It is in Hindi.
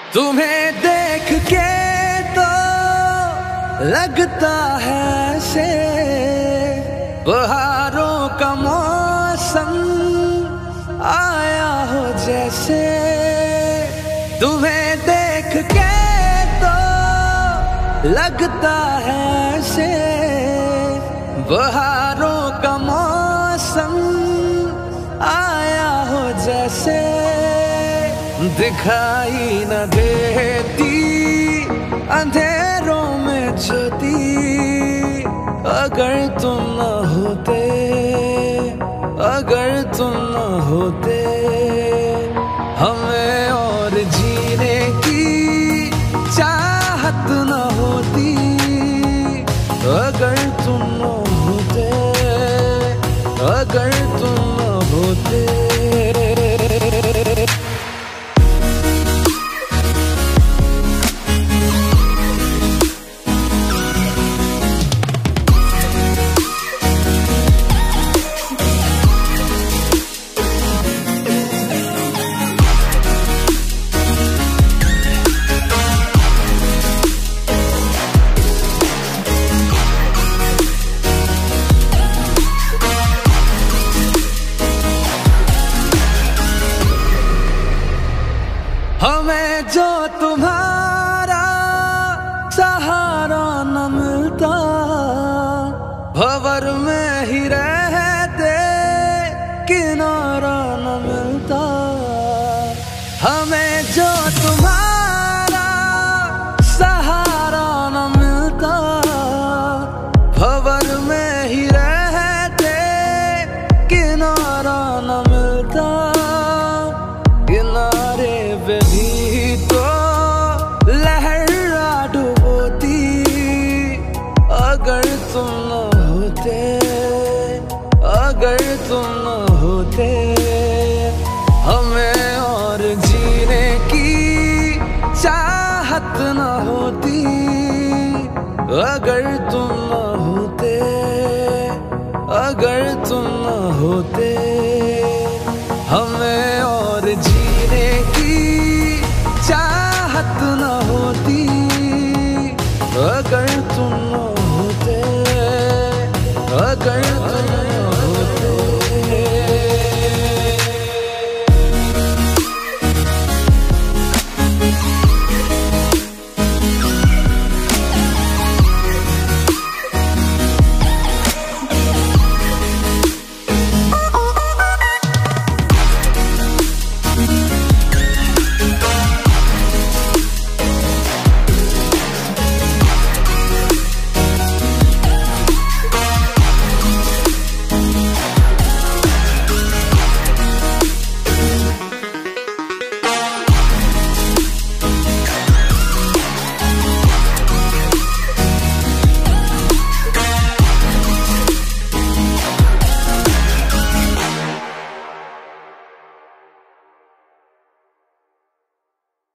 तुम्हें देख के तो लगता है से बहारों का मौसम आया हो जैसे। तुम्हें देख के तो लगता है से बहारों का मौसम आया हो जैसे। दिखाई न देती अंधेरों में ज्योति, अगर तुम न होते, अगर तुम न होते। हमें और जीने की चाहत न होती, अगर तुम न होते, अगर तुम न होते। हमें जो तुम्हारा सहारा न मिलता, भंवर में ही रहते किनारा न मिलता। हमें जो तुम्हारा सहारा न मिलता, भंवर में ही रहते किनारा न मिलता। किनारे पे भी तो लहरा डुबोती, अगर तुम न होते, अगर तुम न होते। हमें और जीने की चाहत न होती, अगर तुम न होते, अगर तुम न होते। हमें और जीने की चाहत न होती, अगर तुम न होते, अगर